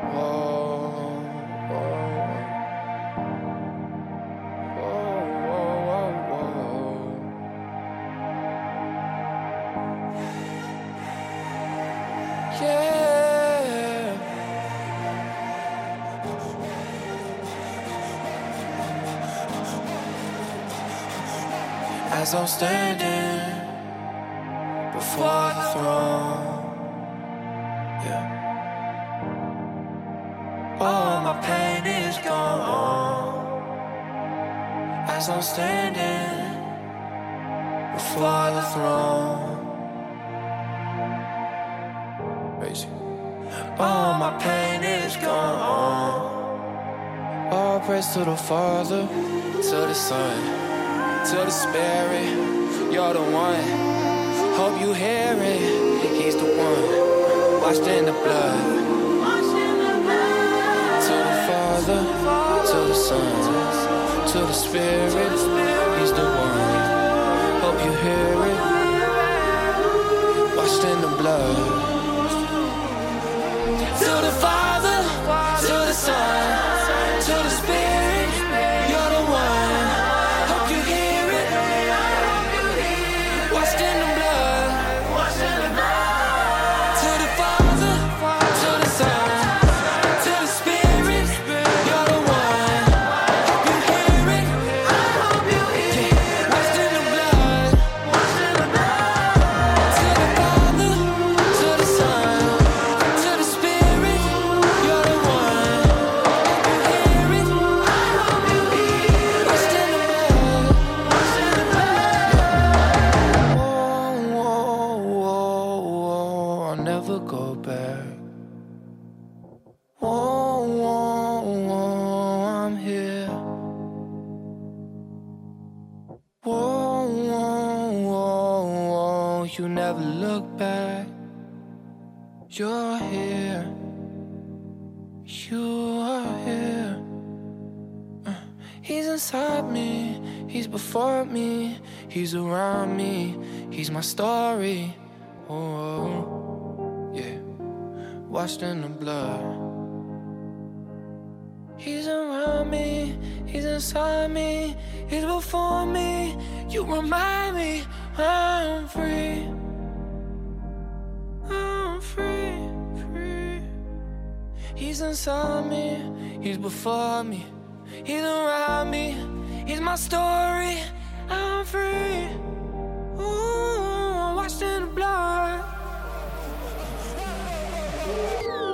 Whoa, whoa, whoa, whoa. Yeah. As I'm standing before the throne, yeah, all my pain is gone. As I'm standing before the throne, all my pain is gone. All praise to the Father, to the Son, to the Spirit. You're the one, hope you hear it. He's the one, washed in the blood. To the Father, to the Son, to the Spirit. He's the one, hope you hear it. Washed in the blood. To the Father, to the Son, to the Spirit, you're the one. Hope you hear it. Washed in the blood. To the Father, to the Son, to the Spirit, you're the one. Hope you hear it. Washed in the blood. To the Father, to the Son, to the Spirit, you're the one. Hope you hear it. Washed in the blood. Whoa, whoa, whoa, I'll never go back. Whoa, whoa, whoa, I'm here. Whoa, whoa, whoa, whoa, you never look back. You're here. You are here. He's inside me, he's before me, he's around me, he's my story. Oh, yeah, washed in the blood. He's around me, he's inside me, he's before me. You remind me I'm free. I'm free, free. He's inside me, he's before me, he's around me, he's my story. I'm free. Ooh, washed in the blood.